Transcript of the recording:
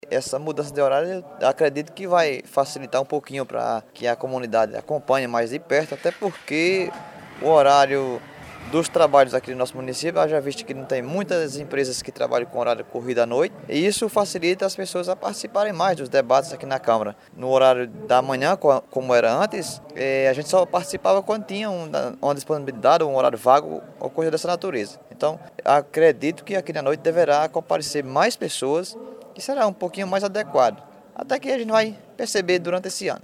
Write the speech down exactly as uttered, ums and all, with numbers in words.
Essa mudança de horário, eu acredito que vai facilitar um pouquinho para que a comunidade acompanhe mais de perto, até porque o horário dos trabalhos aqui no nosso município, já visto que não tem muitas empresas que trabalham com horário corrido à noite, e isso facilita as pessoas a participarem mais dos debates aqui na Câmara. No horário da manhã, como era antes, a gente só participava quando tinha uma disponibilidade, um horário vago ou coisa dessa natureza. Então, acredito que aqui na noite deverá comparecer mais pessoas, que será um pouquinho mais adequado, até que a gente vai perceber durante esse ano.